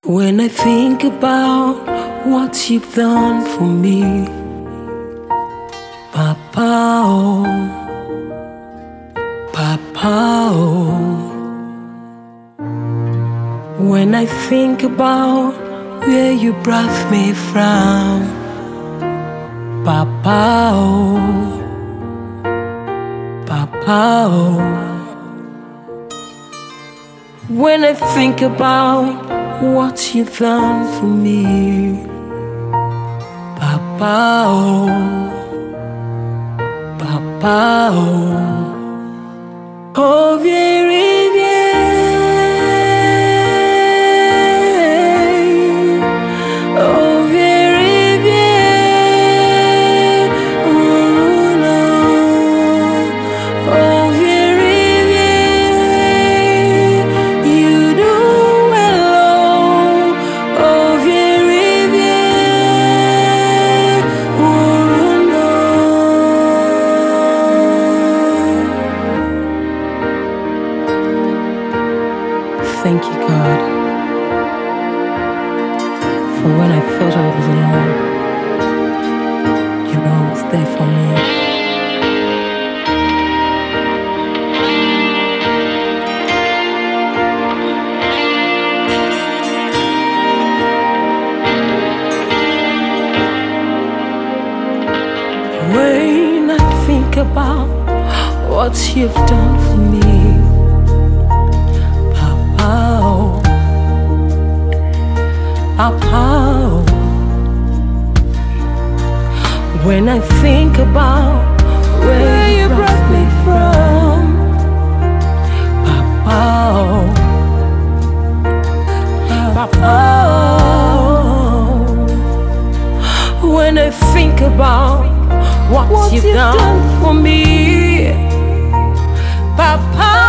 When I think about what you've done for me, Papa, oh, Papa, oh. When I think about where you brought me from, Papa, oh, Papa, oh. When I think about what you've done for me, Papa, oh, Papa, oh. Oh, viens, viens. Oh, viens, viens. Oh, no. Oh, viens, viens. You do well, oh, viens, viens. Oh, no. Thank you, God, for when I thought I was alone, you were always there for me. When I think about what you've done for me, Papa, when I think about where you brought me from, Papa, Papa, when I think about what you've done for me, Papa.